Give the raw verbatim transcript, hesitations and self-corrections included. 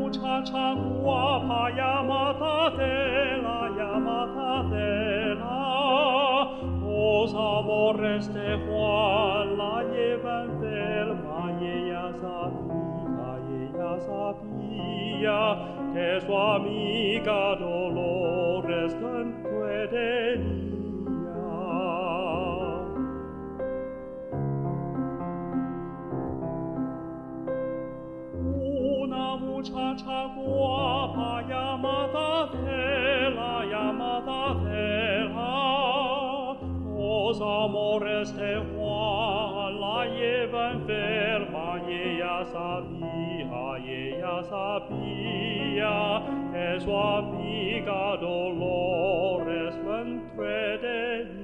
muchacha guapa llamada Adela, llamada Adela. Los amores de Juan la llevan enferma y ella sabía, y ella sabía que su amiga Dolores tanto tenía. Una muchacha guapa llamada Adela, llamada Adela. Los amores de Juan la lleva enferma y ella sabía, y ella sabía que su amiga Dolores lo entretenía.